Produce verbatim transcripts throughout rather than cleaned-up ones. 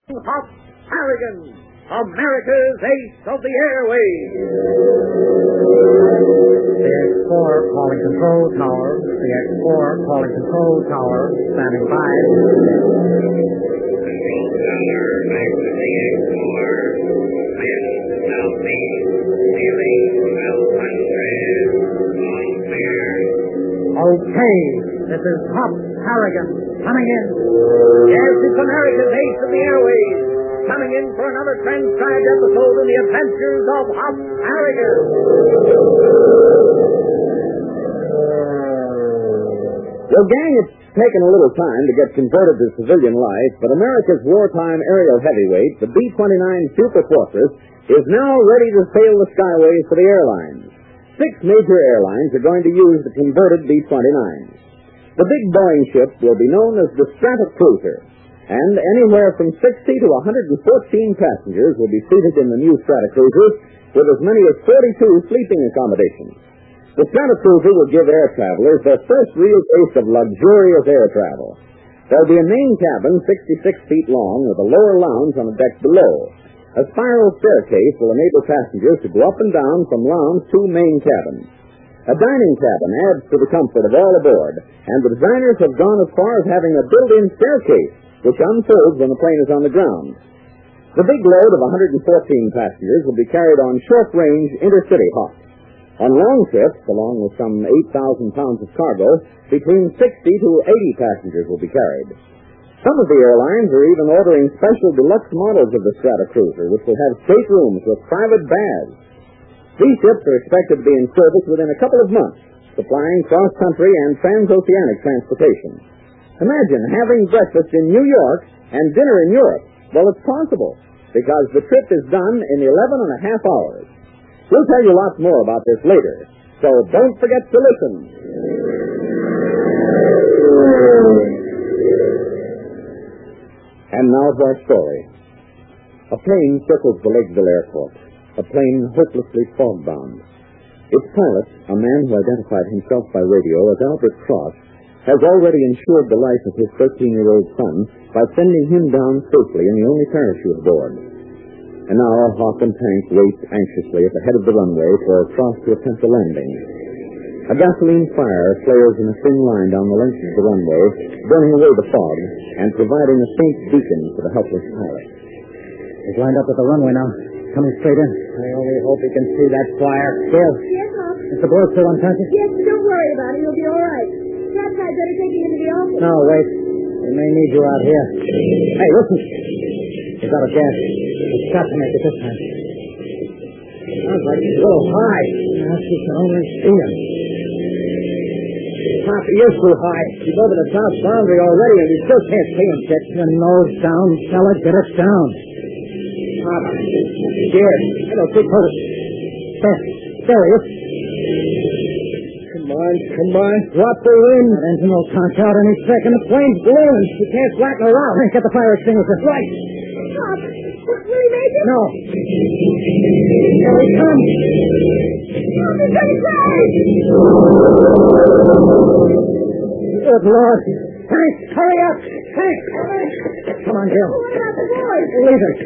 Hop Harrigan, America's ace of the airways. The X four calling control tower. The X four calling control tower. Standing by. Back to the X four. Wind southeast. Ceiling twelve hundred. All clear. Okay. This is Hop Harrigan coming in. Yes, it's America's ace of the airways, coming in for another transcribed episode of the adventures of Hop Harrigan. Well, gang, it's taken a little time to get converted to civilian life, but America's wartime aerial heavyweight, the B twenty-nine Super Fortress, is now ready to sail the skyways for the airlines. Six major airlines are going to use the converted B twenty-nine. The big Boeing ship will be known as the Stratocruiser, and anywhere from sixty to one hundred fourteen passengers will be seated in the new Stratocruiser, with as many as forty-two sleeping accommodations. The Stratocruiser will give air travelers their first real taste of luxurious air travel. There'll be a main cabin sixty-six feet long with a lower lounge on the deck below. A spiral staircase will enable passengers to go up and down from lounge to main cabin. A dining cabin adds to the comfort of all aboard, and the designers have gone as far as having a built-in staircase, which unfolds when the plane is on the ground. The big load of one hundred fourteen passengers will be carried on short-range intercity hops. On long trips, along with some eight thousand pounds of cargo, between sixty to eighty passengers will be carried. Some of the airlines are even ordering special deluxe models of the Stratocruiser, which will have staterooms with private baths. These ships are expected to be in service within a couple of months, supplying cross-country and transoceanic transportation. Imagine having breakfast in New York and dinner in Europe. Well, it's possible, because the trip is done in eleven and a half hours. We'll tell you lots more about this later, so don't forget to listen. And now to our story. A plane circles the Lakeville Airport, a plane hopelessly fog-bound. Its pilot, a man who identified himself by radio as Albert Cross, has already insured the life of his thirteen-year-old son by sending him down safely in the only parachute aboard. And now Hawk and Tank wait anxiously at the head of the runway for Cross to attempt a landing. A gasoline fire flares in a thin line down the length of the runway, burning away the fog and providing a faint beacon for the helpless pilot. He's lined up at the runway now, coming straight in. I only hope he can see that flyer. Bill. Yes, Hawk? Is the boy still unconscious? Yes, don't worry about it. He'll be all right. Perhaps I'd better take him into the office. No, wait. We may need you out here. Hey, listen. He's out of gas. He's got to make it this time. Sounds like he's a little high. Yes, you can only see him. Pop, he is too high. He's over the south boundary already, and you still can't see him. Get your nose down, fella. Get it down. Pop, I'm scared. I don't think hurt. There. There he is. Come on, come on. Drop the wind. That engine will conk out any second. The plane's ballooning. You can't slacken around. Get the fire extinguisher. Right. Pop, will he make it? No. Here he comes. Pop, he's going to crash. Good Lord. Hank, hurry up. Hank. Come on, Gil. What about the boys? Leave it.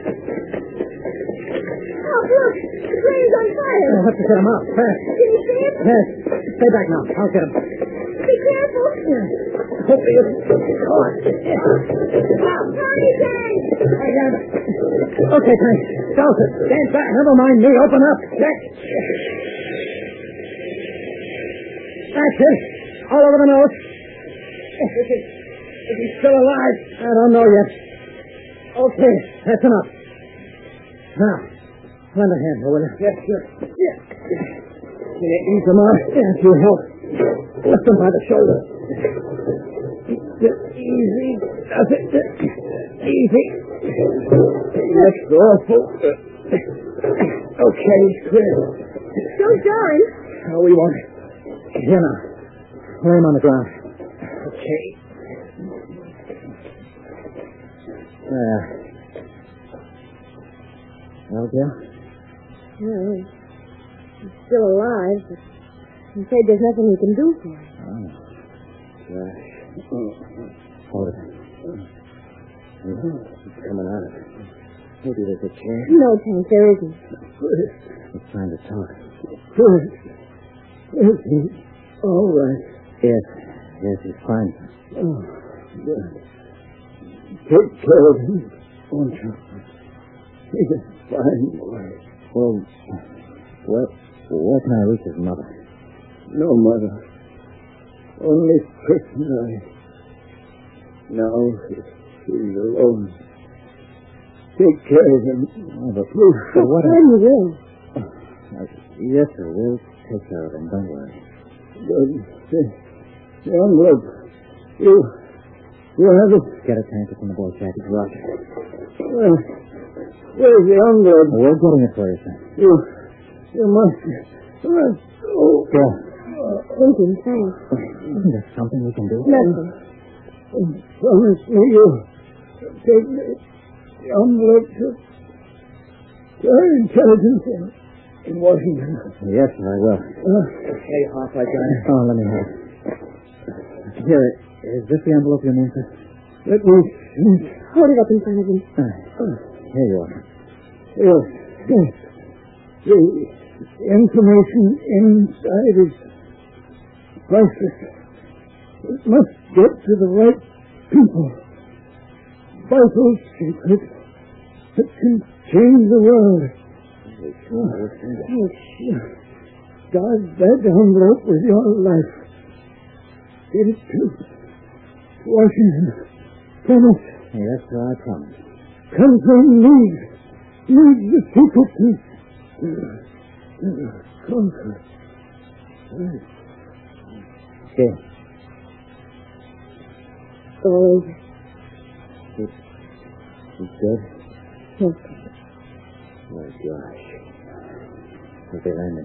Pop, look. The plane's on fire. I'll have to get him out. Fast. Can you see him? Yes. Stay back now. I'll get him. Be careful. Hope he isn't caught. Pop, hurry, Tank. I got it. Okay, Frank. Dawson, stand back. Never mind me. Open up. Check. That's it. All over the nose. Is he, is he still alive? I don't know yet. Okay, that's enough. Now, lend a hand, will you? Yes, sir. Yeah. Can you ease him up? Yes, you help. Lift him by the shoulder. Easy. Does it? Easy. Looks awful. Okay, clear. Don't jar him. How we want it. Here now. Lay him on the ground. Okay. There. Well, Bill? Well, he's still alive, but I'm afraid there's nothing we can do for him. Oh. Gosh. Hold it. Mm-hmm. It's coming out of it. Maybe there's a chair. No, Tank, there isn't. He's trying to talk. First. Everything's all right. Yes. Yes, he's fine. Oh, good. Take care of him, won't you? He's a fine boy. Well, where, where can I reach his mother? No mother. Only Chris and I. Now he's alone. Take care of him. Oh, but please, but what? When you will. Uh, yes, sir. We'll take care of him. Don't worry. Good. The, the envelope. You, you have it. Get a tanker from the boy's jacket. Right. Well, where's the envelope? We're getting it for you, sir. You, you must. must oh. Go. Thinking, thanks. Isn't there something we can do? Nothing. Promise me you'll take the envelope to, to her intelligence in, in Washington. Yes, I will. Uh, hey, Hop, I got it. Oh, let me have it. Here, is this the envelope you mean, sir? Let me see. Hold it up in front of him. Uh, here you are. Yes, yes. The information inside is priceless. It must get to the right people. Vital secrets that can change the world. Thanks. Guard that envelope with your life. Get it to Washington. Promise. Yes, sir, I promise. Country needs, needs the secret to, to, to conquer. Okay. All over. It's, it's good? Yes. Oh, gosh. What's the landing?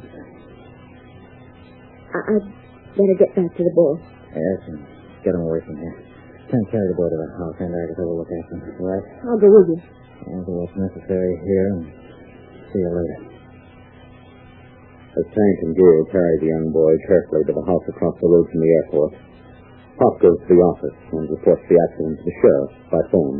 I, I'd better get back to the boy. Yes, and get him away from here. Can't carry the boy to the house, and I can have a look at him. Right? I'll go with you. I'll do what's necessary here, and see you later. As Tank and Gale carry the young boy carefully to the house across the road from the airport, Pop goes to the office and reports the accident to the sheriff by phone.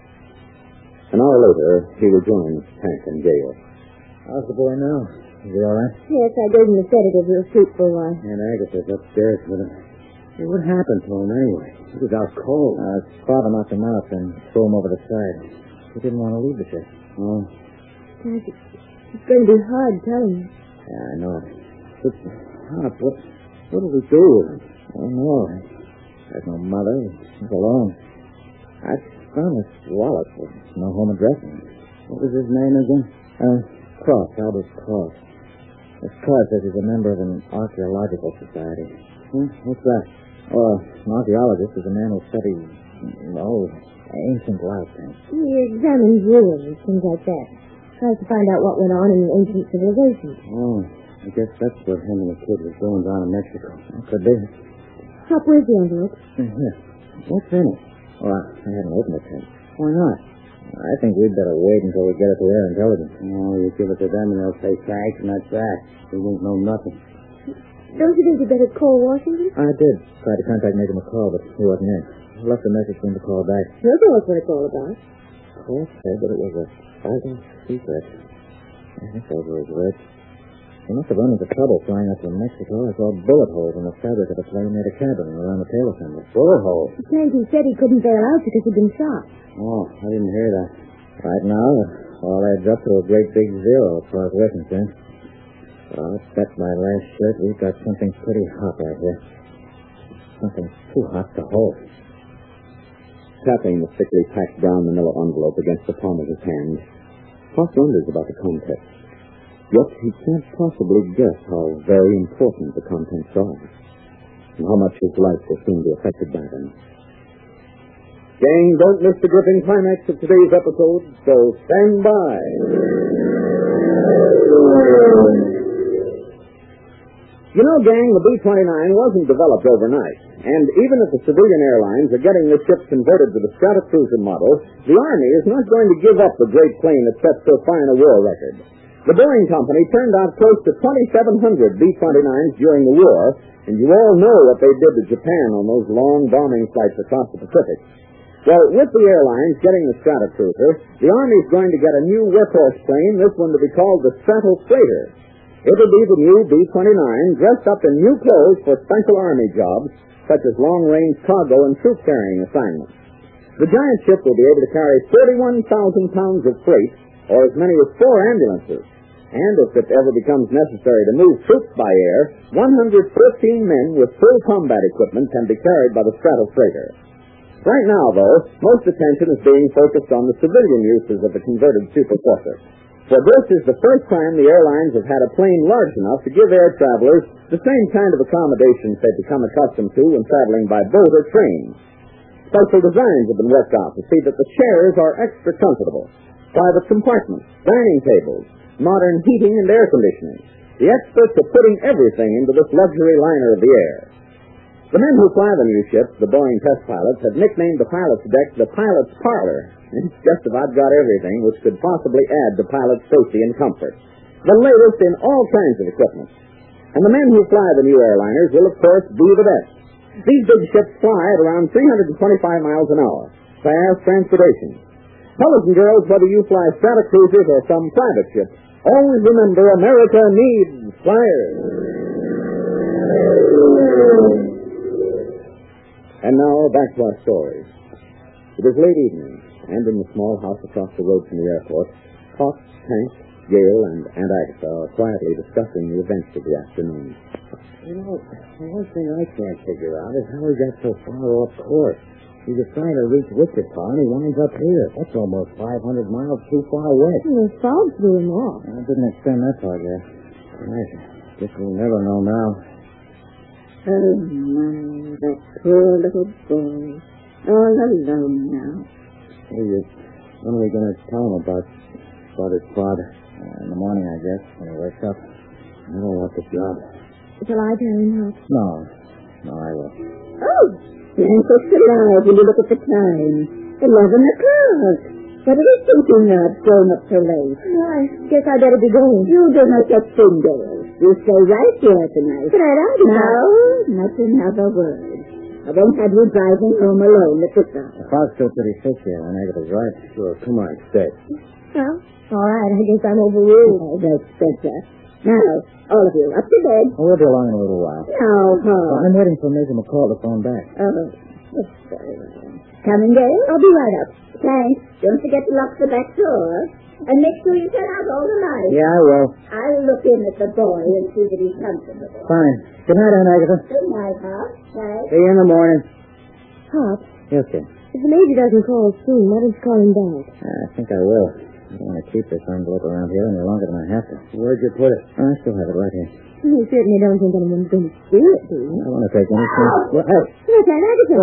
An hour later, he rejoins Tank and Gale. How's the boy now? Is he all right? Yes, I gave him a sedative. He'll sleep for a while. And Agatha's upstairs with him. Hey, what happened to him anyway? He was out cold. Uh, his father knocked him out and threw him over the side. He didn't want to leave the ship. Oh. Gosh, it's, it's going to be hard telling you. Yeah, I know. But, Hop, what, what do we do with him? I don't know. There's no mother. He's alone. I found his wallet with no home address. What was his name again? Uh, Cross, Albert Cross. This card says he's a member of an archaeological society. Hmm? What's that? Oh, an archaeologist is a man who studies, oh, ancient life things. He examines ruins, things like that. Tries to find out what went on in ancient civilizations. Oh, I guess that's what him and the kid was going down in Mexico. That could be. Hop, where's the envelope? Here. What's in it? Well, I haven't opened it yet. Why not? I think we'd better wait until we get it to Air Intelligence. Oh, you give it to them and they'll say thanks, and that's that. We won't know nothing. Don't you think you'd better call Washington? I did. Tried to contact Major McCall, but he wasn't in. I left a message for him to call back. He'll tell us what it's all about. Cross said that it was a vital secret. I think those were his words. He must have run into trouble flying up from Mexico. I saw bullet holes in the fabric of the plane near the cabin and around the tail assembly. Bullet holes? Tanky said he couldn't bail out because he'd been shot. Oh, I didn't hear that. Right now, all adds up to a great big zero as far as we're concerned. But I'll bet my last shirt we've got something pretty hot right here. Something too hot to hold. Tapping the thickly packed brown manila envelope against the palm of his hand, Pop wonders about the contents. Yet he can't possibly guess how very important the contents are, and how much his life will soon be affected by them. Gang, don't miss the gripping climax of today's episode, so stand by. You know, gang, the B twenty-nine wasn't developed overnight. And even if the civilian airlines are getting the ship converted to the Stratocruiser model, the Army is not going to give up the great plane that set so fine a war record. The Boeing Company turned out close to twenty-seven hundred B twenty-nines during the war, and you all know what they did to Japan on those long bombing flights across the Pacific. Well, with the airlines getting the Stratocruiser, the Army's going to get a new workhorse plane, this one to be called the Stratofreighter. It'll be the new B twenty-nine, dressed up in new clothes for special Army jobs, such as long-range cargo and troop-carrying assignments. The giant ship will be able to carry thirty-one thousand pounds of freight, or as many as four ambulances. And if it ever becomes necessary to move troops by air, one hundred fifteen men with full combat equipment can be carried by the Stratofreighter. Right now, though, most attention is being focused on the civilian uses of the converted Super Fortress. For this is the first time the airlines have had a plane large enough to give air travelers the same kind of accommodations they've become accustomed to when traveling by boat or train. Special designs have been worked out to see that the chairs are extra comfortable. Private compartments, dining tables, modern heating and air conditioning. The experts are putting everything into this luxury liner of the air. The men who fly the new ships, the Boeing test pilots, have nicknamed the pilot's deck the pilot's parlor. It's just about got everything which could possibly add to pilot's safety and comfort. The latest in all kinds of equipment. And the men who fly the new airliners will, of course, be the best. These big ships fly at around three hundred twenty-five miles an hour. Fast transportation. Fellows and girls, whether you fly Stratocruisers or some private ship, always remember America needs flyers. And now, back to our story. It is late evening, and in the small house across the road from the airport, Pop, Hank, Gail, and Aunt Agatha are quietly discussing the events of the afternoon. You know, the one thing I can't figure out is how he got so far off course. He was trying to reach Wichita, and he winds up here. That's almost five hundred miles too far west. Well, the fog threw him off. I didn't extend that far yet. I guess we'll never know now. Oh, my, that poor little boy. All alone now. Hey, uh, when are we going to tell him about, about his father? Uh, in the morning, I guess, when he wakes up. I don't want the job. Shall I tell him how? No. No, I will. Oh, Blank's alive when you look at the time. Eleven o'clock. What are you thinking of, going up so late? Well, I guess I'd better be going. You do not get thing, girl. You stay right here tonight. But I don't know. Not another word. I won't have you driving home alone at this hour. The fog's still pretty thick here, and Agatha's right. Sure, come on, stay. Well, all right. I guess I'm overruled. Oh, that's better. Now, all of you, up to bed. Oh, we'll be along in a little while. Now, Paul. Well, I'm waiting for Major McCall to phone back. Oh, that's very well. Coming, Gail? I'll be right up. Thanks. Don't forget to lock the back door. And make sure you turn out all the lights. Yeah, I will. I'll look in at the boy and see that he's comfortable. Fine. Good night, Aunt Agatha. Good night, Pop. Bye. See you in the morning. Pop, Yes, sir. if the Major doesn't call soon, let us call him back. I think I will. I don't want to keep this envelope around here any longer than I have to. Where'd you put it? Oh, I still have it right here. You certainly don't think anyone's going to steal it, do you? I don't want to take any chance. Well, hey, Look, Aunt Agatha.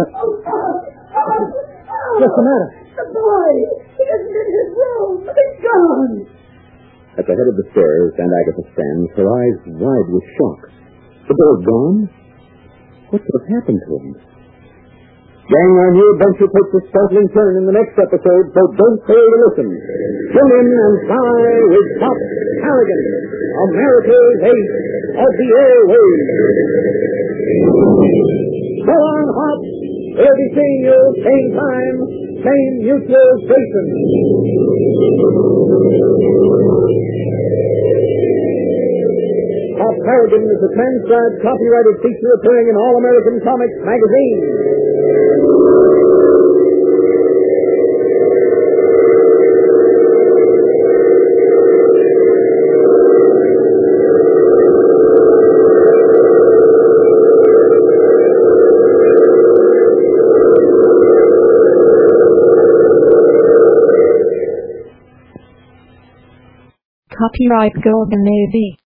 what's the matter? The boy! He isn't in his room! He's gone! At the head of the stairs, Aunt Agatha stands, her eyes wide with shock. The boy gone? What could have happened to him? Gang, our new adventure takes a startling turn in the next episode, so don't fail to listen. Tune in and fly with Pop Harrigan, America's ace of the airwaves. So on, Hop. We'll be seeing you same time, same mutual station. Pop Harrigan is a transcribed, copyrighted feature appearing in All American Comics magazine. Copyright Golden Navy.